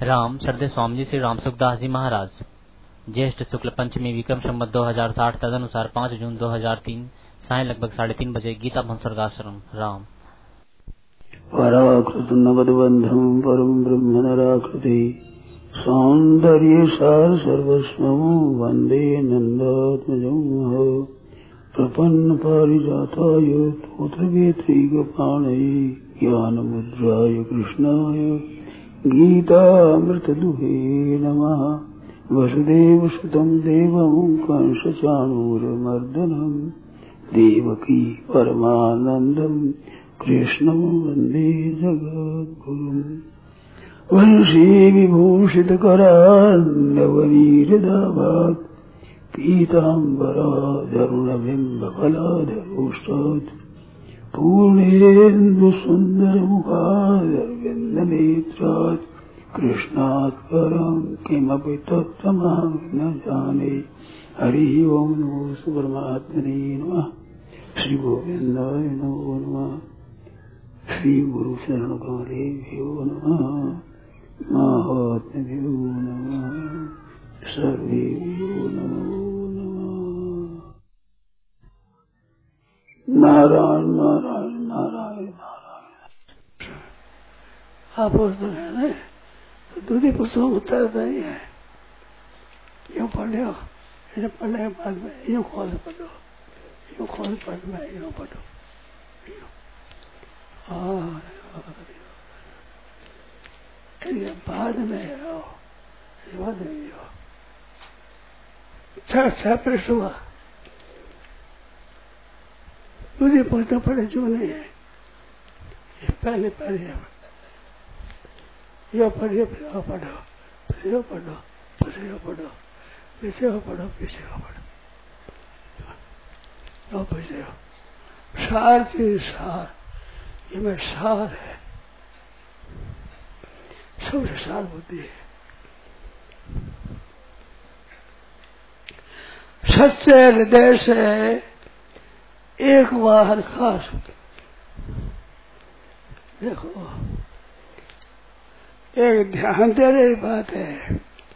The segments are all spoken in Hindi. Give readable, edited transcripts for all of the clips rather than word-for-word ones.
राम श्रद्धे स्वामी जी श्री राम सुखदास जी महाराज। ज्येष्ठ शुक्ल पंचमी विक्रम संवत 2060 तदनुसार 5 जून 2003 साय लगभग 3:30 बजे गीता भवन स्वर्गाश्रम। राम पराकृत नवदबंधम परम ब्रह्म नराकृति सौंदर्य सार सर्वस्वं वंदे नंदात्मजं प्रपन्न पारिजाताय तोत्रवेत्रैकपाणये ज्ञानमुद्राय कृष्णाय गीतामृतदुहे नमः। वसुदेवसुतं देवं कंसचाणूरमर्दनं देवकी परमानन्दं कृष्णं वन्दे जगद्गुरुम्। वंशी विभूषितकरान्नवनीरदाभात् पीताम्बराधरुणबिम्बफलाधरोष्टात् पूर्णेन्दुसुन्दरमुखादरविन्दनेत्रात् कृष्णात् परं किमपि तत्त्वमहं न जाने। हरिः ओं नमो परमात्मने नमः। श्री गोविन्दाय नमो नमः। श्री गुरु शरण कमलेभ्यो नमः। महात्म्यो नमः। सर्वेभ्यो नमो नमः। नारायण नारायण नारायण नारायण। आप उस दिन दूसरी पुस्तकों में उत्तर नहीं है, यूँ पढ़ लो, इसे पढ़ने के बाद में यूँ खोल पढ़ो, यूँ खोल पढ़ में यूँ पढ़ो, बाद में हो, बाद में हो। 6 पृष्ठ हुआ, दूसरी पुस्तक पढ़े जो नहीं है, पहले यो पढ़िए, फिर पढ़ो, फिर पढ़ो, फिर पढ़ो, पीछे हो पढ़ो, पीछे हो पढ़ो, पीछे हो। सार चीज सार, ये में सार है, सबसे सार बुद्धि है। सच्चे हृदय से एक बार खास देखो, एक ध्यान दे रही बात है।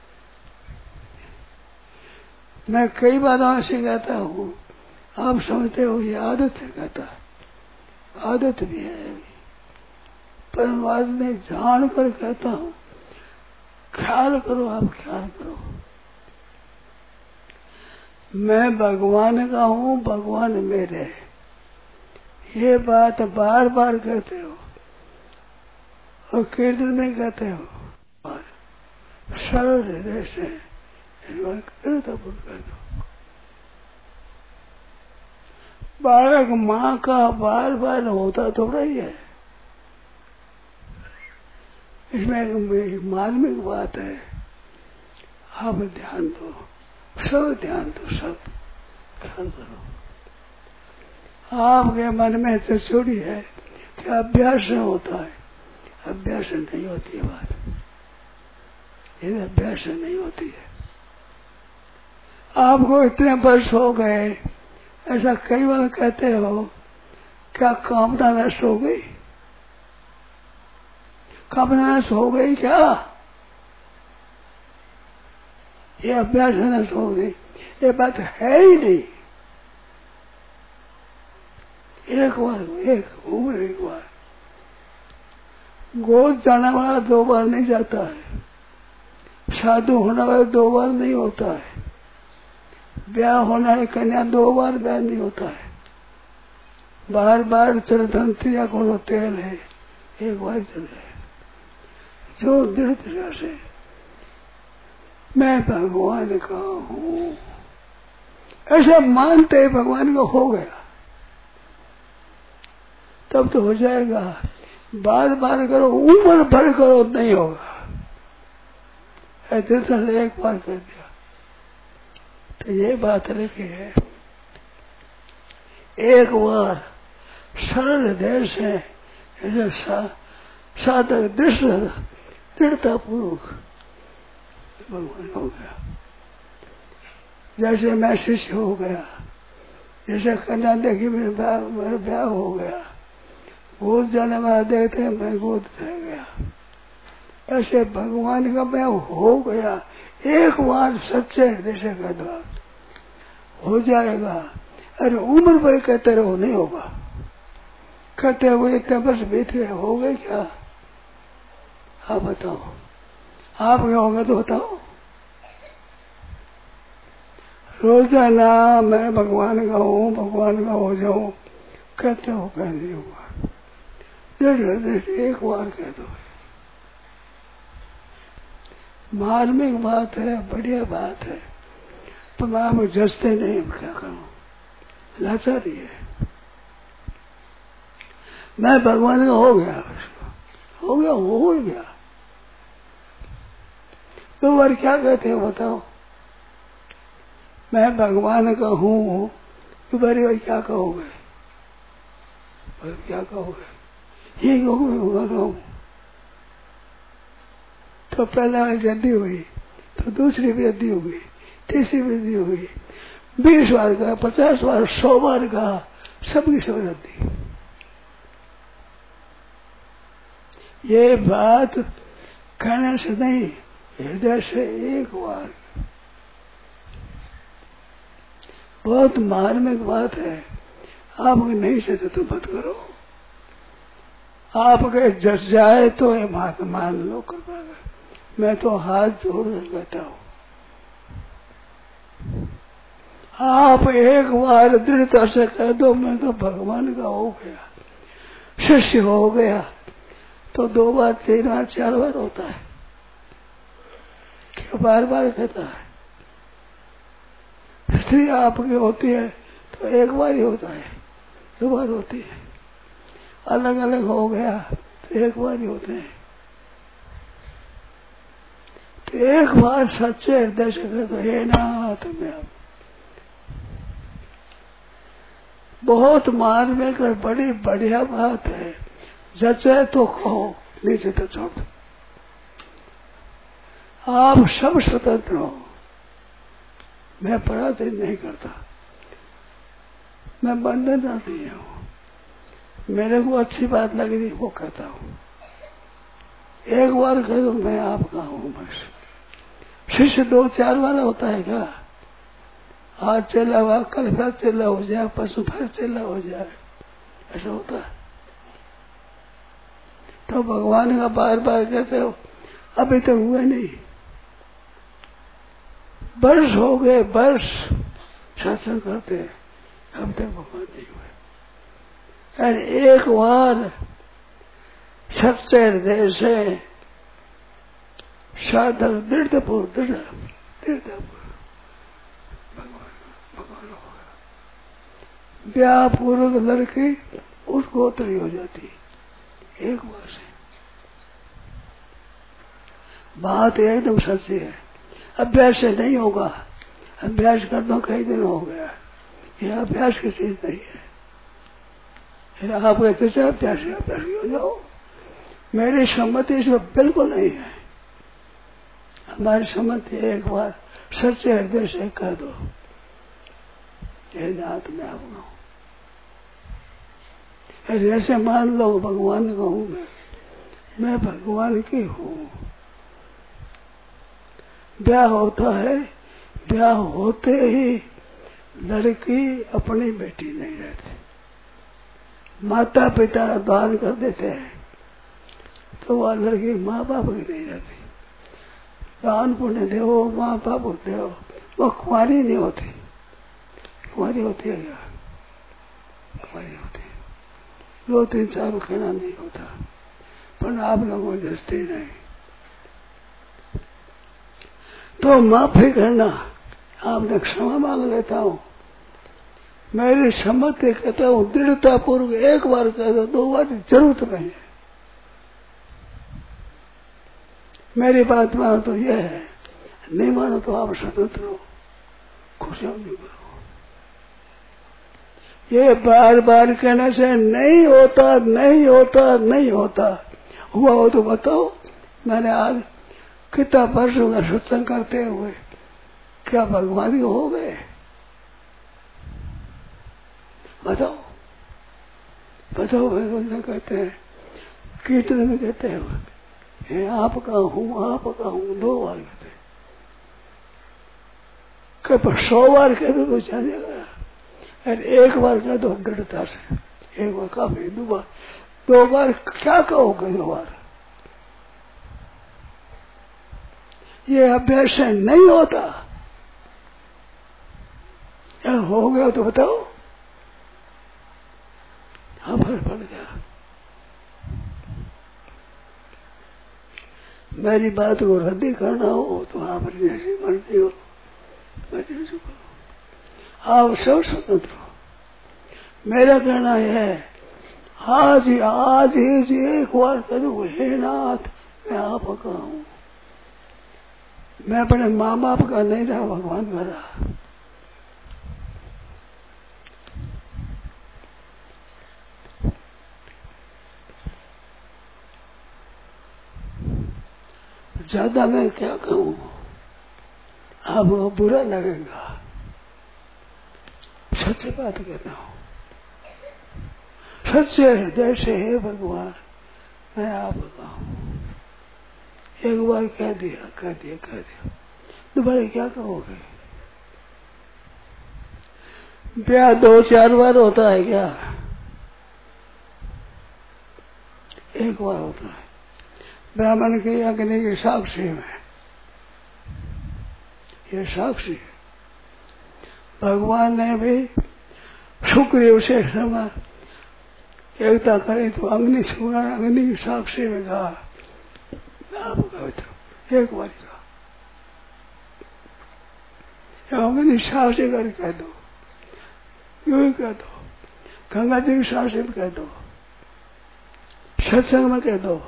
मैं कई बार ऐसे कहता हूँ, आप समझते हो ये आदत है, कहता आदत भी है, पर बाद में जान कर कहता हूँ ख्याल करो, आप ख्याल करो। मैं भगवान का हूँ, भगवान मेरे, ये बात बार बार कहते हो और कीर्तन में कहते हो, और सरल हृदय से कर दो। बालक माँ का बार बार होता थोड़ा ही है, इसमें एक मार्मिक बात है। आप ध्यान दो, सब ध्यान दो, सब ख्याल करो। आपके मन में चोरी है कि अभ्यास से होता है, अभ्यास नहीं होती है बात, ये अभ्यास नहीं होती है। आपको इतने वर्ष हो गए, ऐसा कई बार कहते हो, क्या कामना नष्ट हो गई? कामना नष्ट हो गई क्या? ये अभ्यास नष्ट हो गई, ये बात है ही नहीं। एक बार गोद जाने वाला 2 बार नहीं जाता है, साधु होने वाला 2 बार नहीं होता है, ब्याह होना है कन्या 2 बार ब्याह नहीं होता है, बार बार चरधंती या कोनो तेल है, एक बार चले। जो दृढ़ तरह से मैं भगवान का हूँ ऐसा मानते ही भगवान का हो गया, तब तो हो जाएगा। बार बार करो, उम्र भर करो, नहीं होगा। ऐसे से एक बार कर दिया तो ये बात लिखी है, एक बार सरल हृदय से ऐसे साधक दृढ़ता पूर्वक भगवान हो गया। जैसे मैं शिष्य हो गया, जैसे कन्या देखी मेरा ब्याह हो गया, गोद जाने वाला देखते मैं गोद रह गया, ऐसे भगवान का मैं हो गया, एक बार सच्चे हृदय से कह दो हो जाएगा। अरे उम्र भर कहते रहो नहीं होगा, कहते वो इतने वर्ष बीते हो गए क्या? आप बताओ, आप क्या होगा तो बताओ। रोजाना मैं भगवान का हूँ, भगवान का हो जाऊं, कहते हो कह नहीं होगा। दृढ़ हृदय से एक बार कह दो। मार्मिक बात है, बढ़िया बात है, तो मैं आप जसते नहीं, क्या करूं, लाचारी है। मैं भगवान का हो गया, हो गया, हो ही गया। दो बार क्या कहते हैं बताओ? मैं भगवान का हूँ, तुम्हारी बार क्या कहोगे? क्या कहोगे? ये कहोगे भगवान हूँ। तो पहला वृद्धि हुई, तो दूसरी वृद्धि हो गई, तीसरी वृद्धि हो गई, 20 बार का, 50 बार, 100 बार का, सबकी सब वृद्धि। ये बात कहने से नहीं, हृदय से एक बार। बहुत मार्मिक बात है। आप नहीं चाहते तो मत करो। आपके जस जाए तो ये बात मान लो कर पाएगा। मैं तो हाथ जोड़ कर बैठा हूँ। आप एक बार दृढ़ता से कह दो मैं तो भगवान का हो गया, शिष्य हो गया, तो 2 बार, 3 बार, 4 बार होता है, क्या बार बार कहता है? स्त्री आपकी होती है तो एक बार ही होता है, 2 बार होती है। अलग अलग हो गया तो एक बार ही होते हैं। तो एक बार सच्चे हृदय से कह दो हे नाथ मैं अब। बहुत मार्मिक और बड़ी बढ़िया बात है। जचे तो कहो, नीचे तो छोड़ दो। आप सब स्वतंत्र हो। मैं पराधीन नहीं करता, मैं बंधन नहीं हूँ। मेरे को अच्छी बात लग रही वो कहता हूँ। एक बार कह दो मैं आपका हूँ बस। शिष्य 2-4 बार होता है क्या? आज चला हुआ, कल फिर चला हो जाए, परसों फिर चला हो जाए, ऐसा होता है। तो भगवान का बार बार कहते हो, अभी तक हुआ नहीं। वर्ष हो गए, वर्ष शासन करते हैं, अब तक भगवान नहीं हुए। और एक बार सच्चे हृदय से साधन दृढ़पूर्वक भगवान होगा। ब्याह पूर्वक लड़की उसको उतरी हो जाती एक बार से। बात एकदम सच्ची है। अभ्यास से नहीं होगा। अभ्यास कर दो, कई दिन हो गया, ये अभ्यास की चीज नहीं है। फिर आप कहते हैं अभ्यास हो जाओ, मेरी सम्मति इसमें बिल्कुल नहीं है। हमारी सम्मति एक बार सच्चे हृदय से कह दो हे नाथ मैं आपका हूँ। ऐसे मान लो भगवान का हूँ मैं भगवान की हूँ। ब्याह होता है, ब्याह होते ही लड़की अपनी बेटी नहीं रहती। माता पिता दान कर देते हैं तो वह लड़की माँ बाप की नहीं रहती। दान पुण्य दो, माँ बाप होते हो, वो कुंवारी नहीं होती। कुंवारी होती है क्या? कुंवारी होती है। 2-3 कहना नहीं होता, पर आप लोगों को जस्ती नहीं। तो माफी करना, आपने क्षमा मांग लेता हूँ। मेरी सम्मति कहता हूँ दृढ़ता पूर्वक एक बार कह दो, 2 बार जरूरत नहीं है। मेरी बात मानो तो यह है, नहीं मानो तो आप स्वतंत्र हो, खुशियों भी करो। ये बार बार कहने से नहीं होता, नहीं होता, नहीं होता। हुआ हो तो बताओ। मैंने आज कितना वर्ष होगा सत्संग करते हुए, क्या भगवान हो गए? बताओ बताओ। भगवान कहते हैं, कीर्तन में कहते हैं आपका हूँ 2 बार कहते, कब 100 बार कहते तो चलेगा, अरे 1 बार कह दो दृढ़ता से, 1 बार काफी, 2 बार क्या कहोगे 2 बार? ये अभ्यास से नहीं होता, या हो गया तो बताओ, हाँ फर्क पड़ गया। मेरी बात को रद्दी करना हो तो आप जैसी मर्जी हो, आप सब स्वतंत्र हो। मेरा कहना है आज ही जी 1 बार करूँ, हे नाथ मैं आपका हूँ, मैं अपने माँ बाप का नहीं रहा, भगवान का रहा। ज्यादा मैं क्या कहूँ, आपको बुरा लगेगा, सच्ची बात कहता हूँ, सच्चे हृदय से हे भगवान मैं आपका हूँ। 1 बार कह दिया, दोबारा क्या कहोगे? ब्याह 2-4 बार होता है क्या? 1 बार होता है। ब्राह्मण के अग्नि के साक्षी में, ये साक्षी है। भगवान ने भी सुग्रीव से समय एकता करे तो अग्नि के साक्षी में कहा, आप कहते 1 बार कहा, अग्नि साक्षी कर कह दो, यूं ही कह दो, गंगा जी की साक्षी में कह दो, सत्संग में कह दो।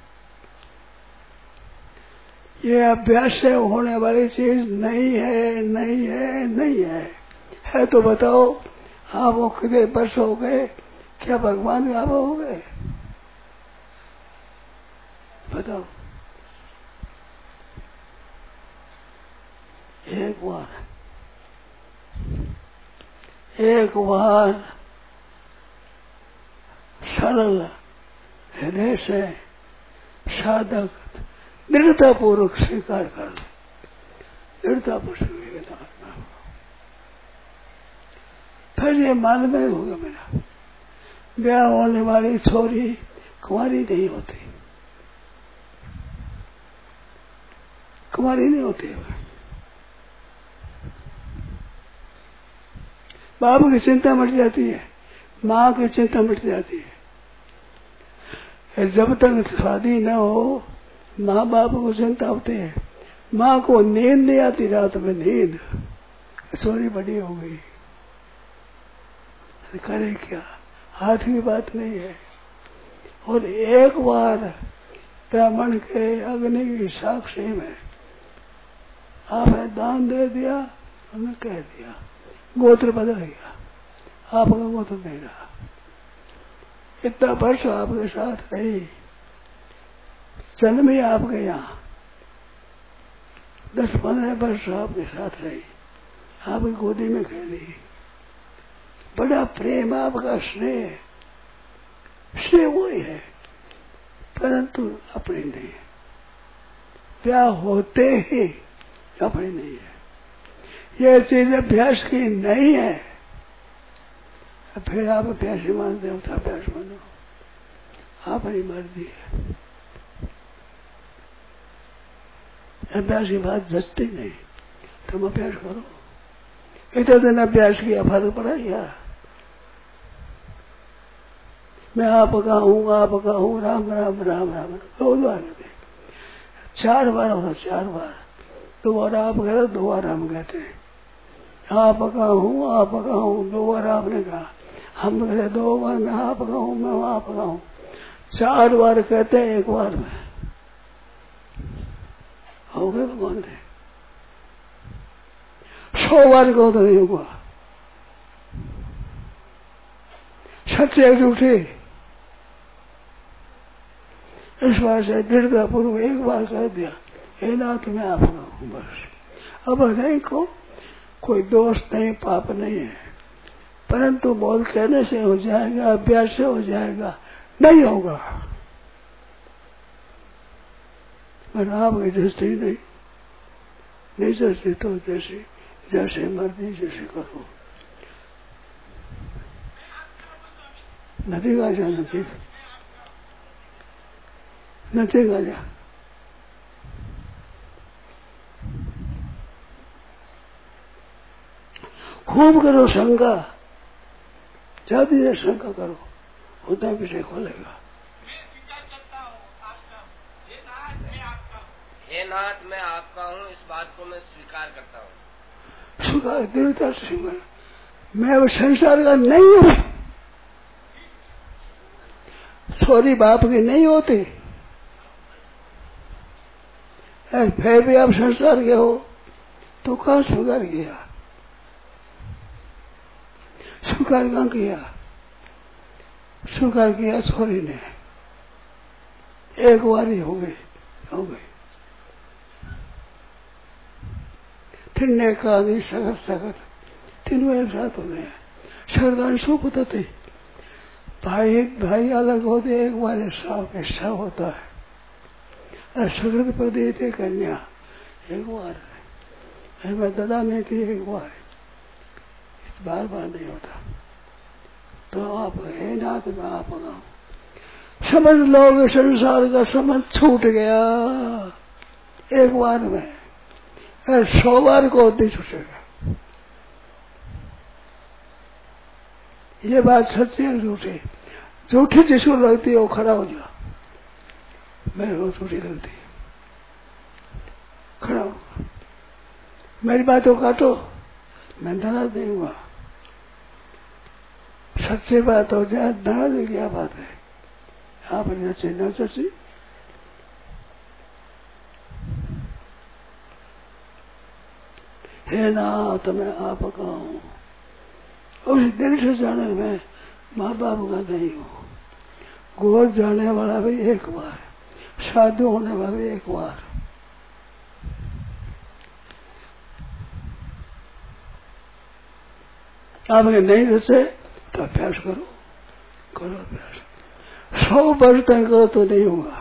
ये अभ्यास से होने वाली चीज नहीं है तो बताओ, आप वो कितने वर्ष हो गए, क्या भगवान आप हो गए? बताओ। 1 बार सरल हृदय से साधक दृढ़ता पूर्वक स्वीकार कर ले, दृढ़ता पूर्वक, फिर ये मालूम नहीं होगा मेरा ब्याह होने वाली छोरी कुंवारी नहीं होती, कुंवारी नहीं होती। बाप की चिंता मिट जाती है, माँ की चिंता मिट जाती है। जब तक शादी न हो माँ बाप को चिंता होती है, माँ को नींद नहीं आती रात में, नींद, सोनी बड़ी हो गई, करे क्या, हाथ की बात नहीं है। और 1 बार ब्राह्मण के अग्नि की साक्षी में आपने दान दे दिया, हमने कह दिया, गोत्र बदल गया, आपका गोत्र नहीं रहा। इतना वर्ष आपके साथ रही, जन्म ही आपके यहाँ 10-15 वर्ष आपके साथ रही, आपकी गोदी में खेली, बड़ा प्रेम आपका, स्नेह वही है, परंतु अपनी नहीं है। प्यार होते ही अपनी नहीं है, यह चीज अभ्यास की नहीं है। फिर आप अभ्यासी मानते हो तो अभ्यास मानो, आपकी मर्जी है। अभ्यास की बात जचती नहीं, तुम अभ्यास करो। इतने दिन अभ्यास किया, फर्क पड़ा क्या? मैं आपका हूँ, राम राम राम राम 2 बार, 4 बार होगा, 4 बार, 2 बार आप कहते, 2 बार हम कहते हैं। आपका हूँ 2 बार आपने कहा, हम कहते 2 बार मैं आपका हूँ, 4 बार कहते हैं 1 बार में, हो गए भगवान ने। 100 बार कहो तो नहीं होगा, सच्चे झूठे इस बार से दृढ़ता पूर्व 1 बार कह दिया, हे नाथ मैं आपका हूँ, बस। अब नहीं को कोई दोष नहीं, पाप नहीं है, परंतु बोल कहने से हो जाएगा, अभ्यास से हो जाएगा, नहीं होगा। पर आपकी जस्ती नहीं जस्ती तो जैसे मर्जी जैसे करो। नदी का जा नदी का जा खूब करो शंका, ज्यादा देर शंका करो, होता विषय खोलेगा। हे नाथ मैं आपका हूँ, इस बात को मैं स्वीकार करता हूँ। स्वीकार दृढ़ता से स्वीकार, मैं वो संसार का नहीं हूँ। छोरी बाप की नहीं होती, फिर भी आप संसार के हो तो कहाँ स्वीकार किया? स्वीकार कहाँ किया? स्वीकार किया छोरी ने, एक बार ही हो गई। फिर कहा नहीं सगत तीनों एक साथ हो गए। सरदार सो पता थे भाई अलग होते, एक बार ऐसा होता है। सगत पर देते कन्या एक बार, मैं दादा नहीं थी एक बार नहीं होता। तो आप है नाथ में आप समझ लोगे, संसार का समझ छूट गया एक बार में, 100 बार को नहीं छूटेगा। ये बात सच्ची है झूठी? झूठी जिसको लगती है वो खड़ा हो जा, मेरे को झूठी लगती है, खड़ा हो। मेरी बातों काटो, मैं नाराज नहीं हुआ। सच्ची बात हो जाए नाराज में क्या बात है? आप नचे न सची, हे नाथ मैं आपका हूँ। उस दिल से जाने में माँ बाप का नहीं हूँ। गोद जाने वाला भी एक बार, साधु होने वाला भी एक बार। आपने नहीं रचे तो अभ्यास करो अभ्यास। 100 वर्ष तक करो तो नहीं होगा।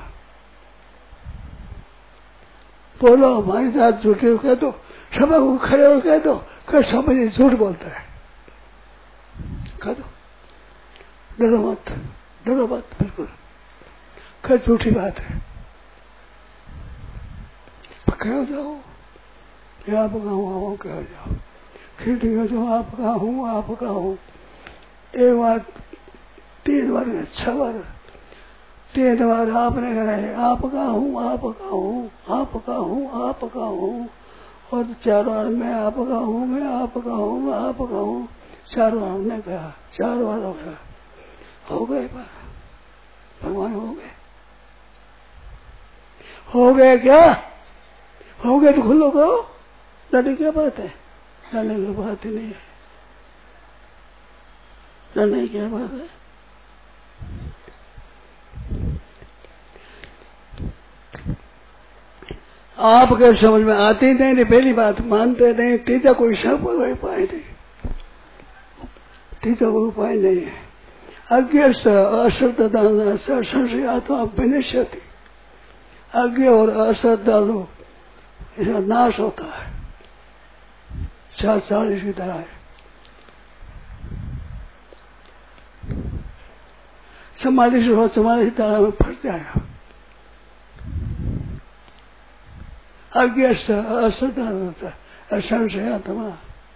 बोलो हमारी जात झूठी हो कह दो, सब को खड़े हो कह दो, कह सब झूठ बोलता है, कह दो, डरो मत बिल्कुल, कह झूठी बात है। कह जाओ आपका हूँ, कह जाओ खिड़की जो आपका हूँ। एक बार 3 बार 6 बार 3 बार आपने कहा आपका हूँ, और 4 बार मैं आपका हूँ। 4 बार हमने कहा, 4 बार हो गए भगवान हो गए क्या? हो गए तो खुलो करो, डरने क्या बात है? डरने की बात ही नहीं है, डरने की क्या बात है? आपके समझ में आती नहीं, पहली बात मानते नहीं, तीजा कोई उपाय नहीं, तीजा कोई उपाय नहीं है। अज्ञ अश्रद्धा संशय आत्मा विनश्यति, अज्ञ और अश्रद्धालु इसका नाश होता है। 40 की तरह है। समाधि से हो, समाधि तरह में फट जाएगा। अज्ञ अश्रद्धा संशय आत्मा,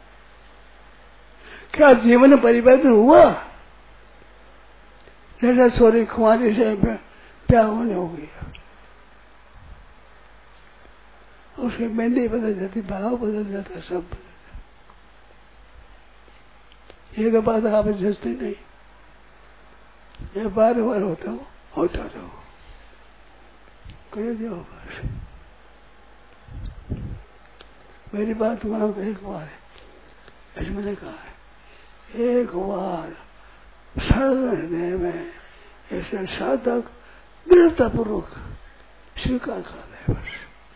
क्या जीवन परिवर्तन हुआ? जैसे सोरी कुमारी से प्यार होने हो गया, उसकी मेहंदी बदल जाती, भाव बदल जाता, सब बदल जाता। ये तो बात आप जस्ती नहीं, ये बार होता जाओ, कर जाओ बस। मेरी बात मानो एक बार है, ऐसे मैंने कहा है, एक बार सरल हृदय में ऐसे साधक दृढ़तापूर्वक स्वीकार कर ले बस।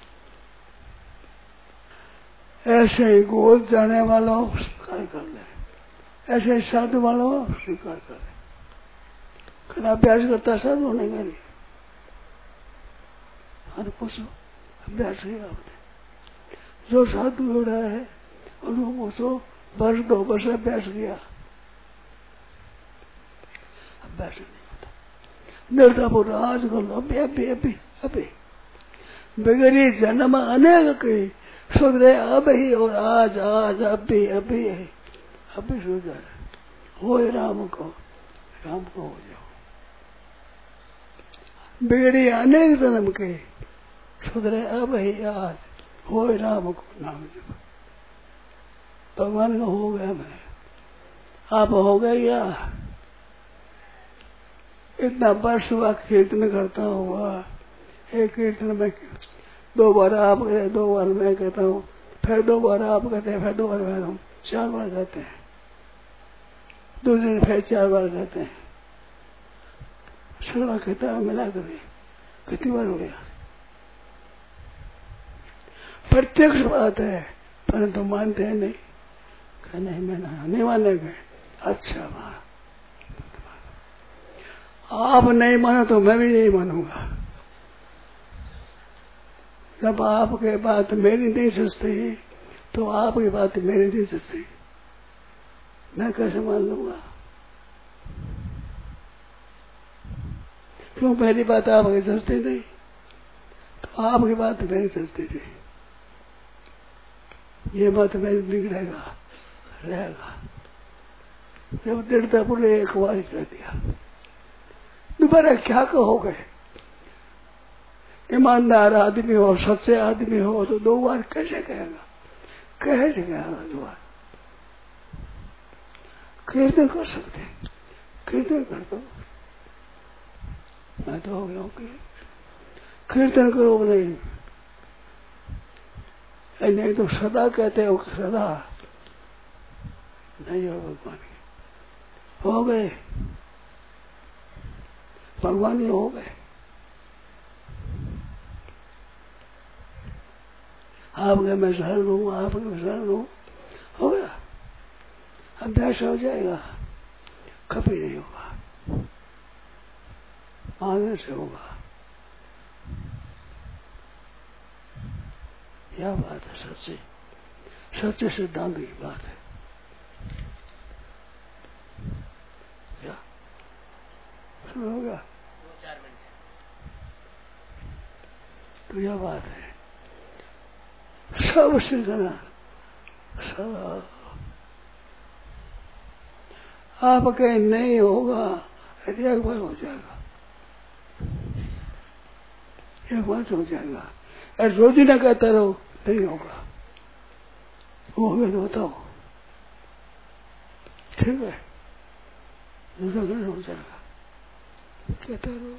ऐसे ही गोद जाने वालों स्वीकार कर ले, ऐसे साधु वालों स्वीकार कर ले। खड़ा अभ्यास करता साधु होने के लिए, और पूछो अभ्यास किया आपने। जो साधु हो रहा है उनको पूछो, वर्ष 2 वर्ष अभ्यास किया, अभ्यास नहीं होता। निर्धा बोल आज कर लो, अभी अभी अभी अभी बगैर जन्म अनेक कही सोच रहे अब ही और आज आज अभी अभी है, अभी सो जाए हो राम को हो जाओ। बिगड़ी अनेक जन्म के सुधरे अब ही आज हो राम को नाम जप। भगवान का हो गया मैं, आप हो गए या इतना वर्ष हुआ कीर्तन करता हुआ, एक कीर्तन में 2 बार आप कहते, 2 बार मैं कहता हूँ, फिर 2 बार आप कहते हैं, फिर 2 बार मैं कहूँ, 4 बार कहते हैं, दूसरे दिन फिर 4 बार कहते हैं, सड़वा कहता है मिला करे कितनी बार हो गया। प्रत्यक्ष बात है परंतु मानते हैं नहीं, नहीं मैं नहीं मानेंगे। अच्छा आप नहीं मानो तो मैं भी नहीं मानूंगा। जब आपके बात मेरी नहीं सोचती तो आपकी बात मेरी नहीं सोचती, मैं कैसे मान लूंगा? क्यों मेरी बात आपकी सोचती नहीं तो आपकी बात मेरी सोचती नहीं, ये बात मेरी बिगड़ेगा रहेगा। जब दृढ़ता पूरे एक बार कर दिया, दोबारा क्या कहोगे? ईमानदार आदमी हो, सच्चे आदमी हो तो 2 बार कैसे कहेगा? कैसे कहेगा 2 बार? कीर्तन कर सकते, कीर्तन कर दो, मैं तो हो गया हूँ कीर्तन करो नहीं तो सदा कहते हो, सदा नहीं हो भगवान के हो गए, भगवान ही हो गए। आपके मैं शरण हूँ, आपके मैं शरण हूँ, हो गया। अभ्यास हो जाएगा, कभी नहीं होगा, आगे से होगा। यह बात है सच्ची, सच्चे सिद्धांत की बात है। क्या शुरू होगा? 2-4 मिनट तो यह बात है, सब सीखना, सब आपके नहीं होगा, एक बार हो जाएगा, एक बार हो जाएगा। रोज ही ना कहता रहो नहीं होगा, हो गया तो बताओ, ठीक है, दूसरा दिन हो जाएगा, कहता रहो,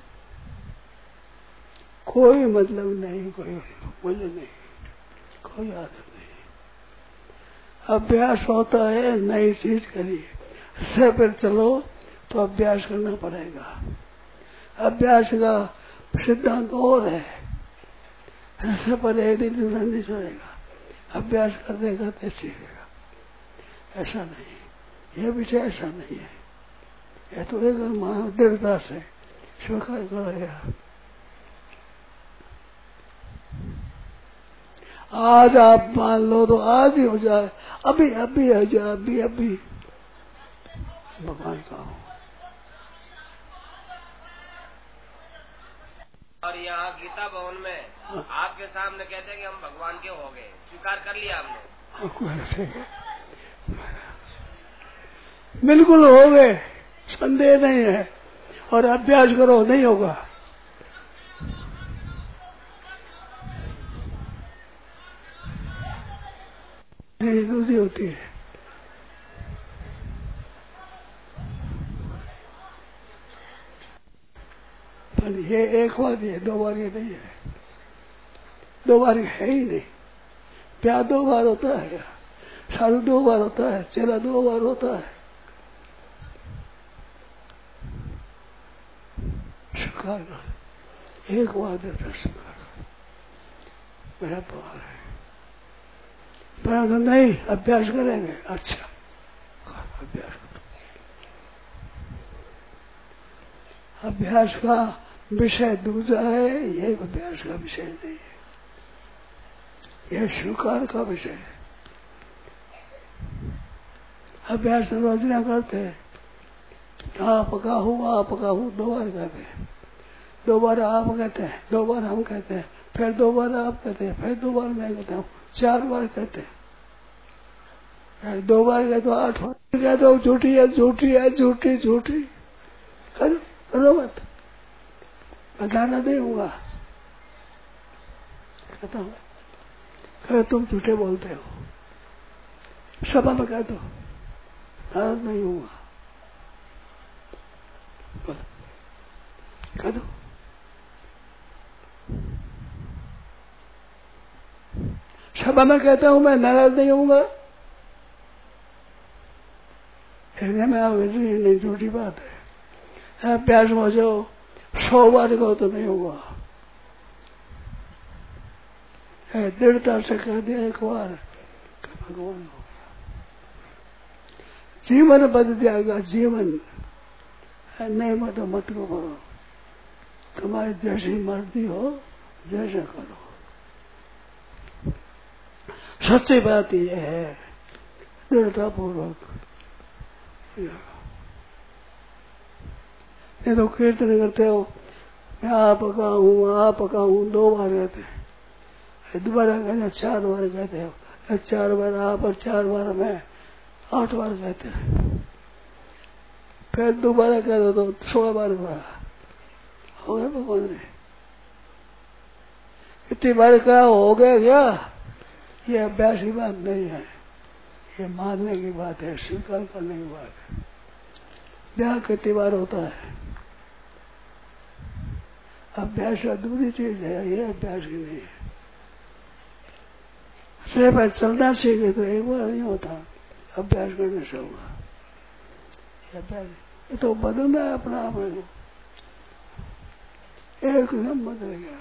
कोई मतलब नहीं, कोई वजह नहीं, कोई आदत नहीं। अभ्यास होता है नई चीज के लिए, से पर चलो तो अभ्यास करना पड़ेगा। अभ्यास का सिद्धांत और है, ऐसे पर एक दिन दूसरा नहीं चलेगा, अभ्यास करते करते सीखेगा। ऐसा नहीं, यह विषय ऐसा नहीं है, यह तो एक मानव दृढ़ता से स्वीकार करेगा। आज आप मान लो तो आज ही हो जाए, अभी अभी हो जाए, अभी अभी भगवान का हो। और यहाँ गीता भवन में आपके सामने कहते हैं कि हम भगवान के हो गए, स्वीकार कर लिया हमने। बिल्कुल हो गए, संदेह नहीं है, और अभ्यास करो नहीं होगा। दूसरी होती है, पर ये एक बार ये 2 बार ये नहीं है, 2 बार है ही नहीं। प्यार 2 बार होता है, साधु 2 बार होता है, चेला 2 बार होता है। स्वीकार कर, एक बार देता स्वीकार कर, मेरा पार है, परंतु नहीं अभ्यास करेंगे। अच्छा अभ्यास करो, अभ्यास का विषय दूसरा है, ये अभ्यास का विषय नहीं है। यह स्वीकार का विषय है। अभ्यास रोजना करते हैं, आप पका हूँ 2 बार कहते हैं, 2 बार आप कहते हैं, 2 बार हम कहते हैं, फिर 2 बार आप कहते हैं, फिर 2 बार मैं कहता हूँ, 4 बार कहते हैं, 2 बार कहते हो 8 बार कहते हो। झूठी है झूठी है झूठी झूठी करो मत, बताना नहीं होगा। कहता हूँ कह तुम झूठे बोलते हो, सभा में कह दो, नाराज नहीं होगा, कह दो। सभा में कहता हूँ मैं नाराज नहीं होऊंगा, हृदय में नहीं, झूठी बात है। प्यास हो जाओ 100 बार कहो तो नहीं होगा, दृढ़ता से कह दिया एक बार, भगवान हो गया, जीवन बदल जाएगा। जीवन नहीं मत मत करो, तुम्हारी जैसी मर्जी हो जैसा करो। सच्ची बात यह है, दृढ़ता पूर्वक। ये तो कीर्तन करते हो, मैं आप का हूँ 2 बार कहते हैं, दोबारा कहते 4 बार कहते हो, 4 बार आप और 4 बार मैं, 8 बार कहते हैं, फिर दोबारा कह दो तो 16 बार हो गया। भगवान ने इतनी बार कहा हो गया क्या? ये अभ्यास की बात नहीं है, ये मानने की बात है, स्वीकार करने की बात है। ब्याह कितनी बार होता है? अभ्यास अद्भुत चीज है, ये अभ्यास ही नहीं है। सिर्फ चलना सीखे तो एक बार नहीं होता, अभ्यास करने से होगा। ये तो बदलना है अपना आप को, एकदम बदल गया।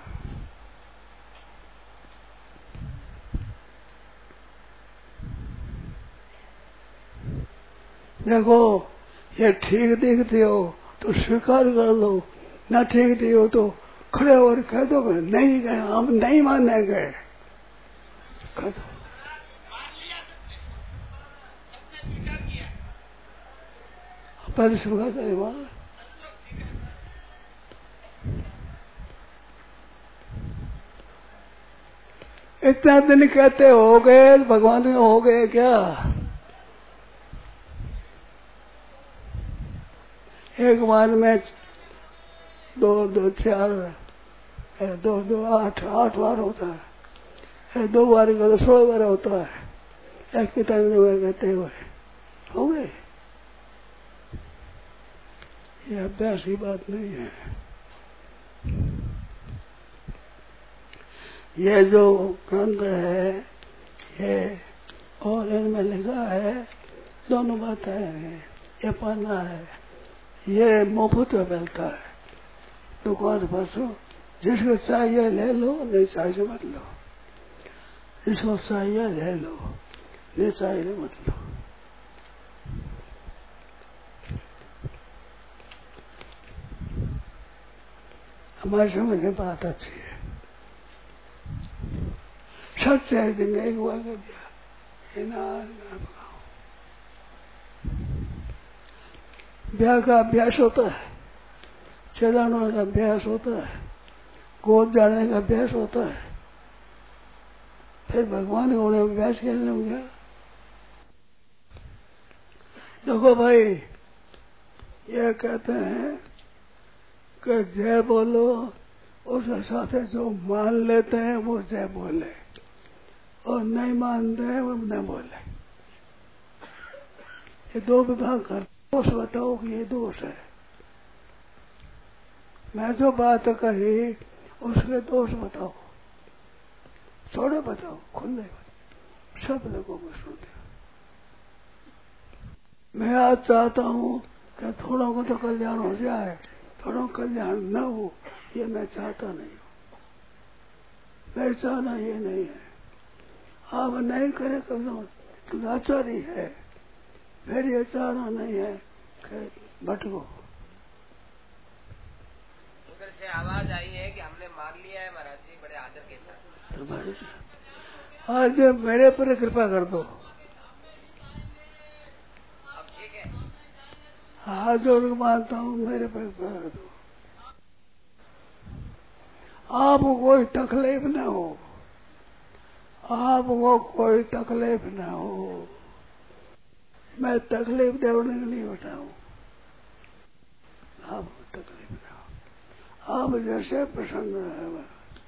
देखो ये ठीक दिखती हो तो स्वीकार कर लो, ना ठीक दिखती हो तो खड़े और कह दो नहीं गए, हम नहीं मानने गए। पहले स्वीकार करे बात। इतना दिन कहते हो गए, भगवान हो गए क्या? एक बार में 2 2 4 2 2 8 बार होता है, 2 बार का तो 16 बार होता है। एक किताब में कहते हुए हो गए, ये अभ्यास की बात नहीं है। ये जो ग्रंथ है ये और इनमें लिखा है, दोनों बातें हैं। ये पढ़ना है, ये मुफ्त में मिलता है, दुकान पर से जिसको चाहिए ले लो, नहीं चाहिए मत लो। जिसको चाहिए ले लो, नहीं चाहिए मत लो। हमारे समझ में बात अच्छी है, सच है। दिन एक बार कर दिया, ब्याह का अभ्यास होता है, चलाने का अभ्यास होता है, गोद जाने का अभ्यास होता है, फिर भगवान को उन्हें अभ्यास करने हो गया। देखो भाई, ये कहते हैं कि जय बोलो, उसके साथ जो मान लेते हैं वो जय बोले, और नहीं मानते हैं वो न बोले। ये 2 विभाग कर। दोष बताओ कि ये दोष है। मैं जो बात कही उसके दोष बताओ, थोड़े बताओ, खुले सब लोगों को सुनते। मैं आज चाहता हूँ कि थोड़ा को तो कल्याण हो जाए, थोड़ा कल्याण न हो, ये मैं चाहता नहीं हूँ। मैं चाहना ये नहीं है। आप नहीं करे तो लाचारी है, फिर ये चाहना नहीं है कि भटको। उधर से आवाज आई है कि हमने मान लिया है महाराज जी, बड़े आदर के साथ। आज मेरे पर कृपा कर दो। अब ठीक है। हाथ जोड़ के मांगता हूँ, मेरे पर कृपा कर दो। आपको कोई तकलीफ न हो, आपको कोई तकलीफ न हो। मैं तकलीफ देने के लिए बैठा हूँ, आपको तकलीफ न हो। आप जैसे प्रसन्न रहे,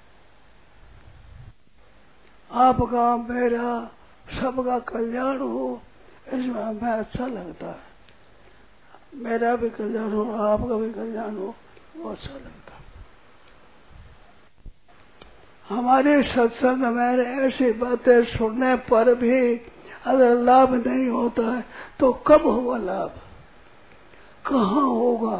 आपका मेरा सबका कल्याण हो, इसमें हमें अच्छा लगता है। मेरा भी कल्याण हो, आपका भी कल्याण हो, वो अच्छा लगता है। हमारे सत्संग में ऐसी बातें सुनने पर भी अगर लाभ नहीं होता है तो कब होगा लाभ, कहाँ होगा?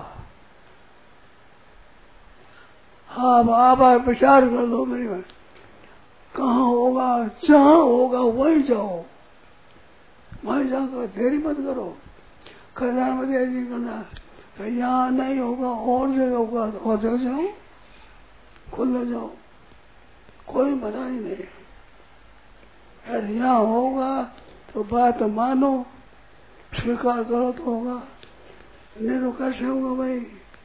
आप विचार कर लो मेरी बात। कहाँ होगा? जहाँ होगा वहीं जाओ, वहीं जाकर देरी मत करो। कल्याण में देरी नहीं करना। तो यहाँ नहीं होगा और जगह होगा, और जगह जाओ, खुले जाओ, कोई मना ही नहीं। अरे यहाँ होगा तो बात मानो, स्वीकार करो तो होगा, नहीं तो कैसे होगा भाई?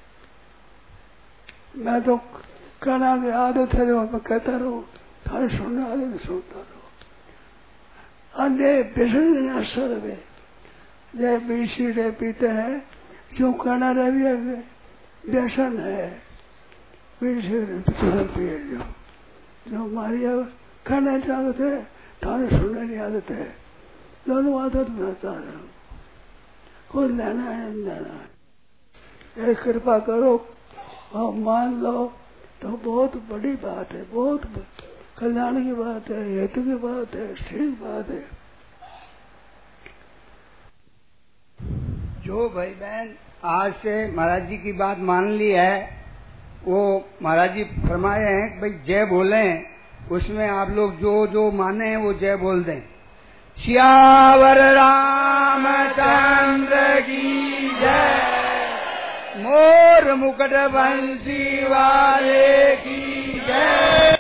मैं तो कहना की आदत है, जो मैं कहता रहूं, थारे सुनने आदत सुनता रहो। अन्य व्यसन सर्वे जय बीसी पीते हैं, जो कहना रहे व्यसन है, बीसी पिए जो हमारी कहने की आदत है, थारे सुनने की आदत है। दोनों आदत मैं चाह रहा हूँ, कोई लेना है नहीं लेना है। ये कृपा करो और मान लो तो बहुत बड़ी बात है, बहुत कल्याण की बात है, हेतु की बात है, ठीक बात है। जो भाई बहन आज से महाराज जी की बात मान ली है, वो महाराज जी फरमाए हैं कि भाई जय बोलें, उसमें आप लोग जो जो माने हैं वो जय बोल दें। सियावर रामचंद्र की जय, मोर मुकुट बंसी वाले की जय।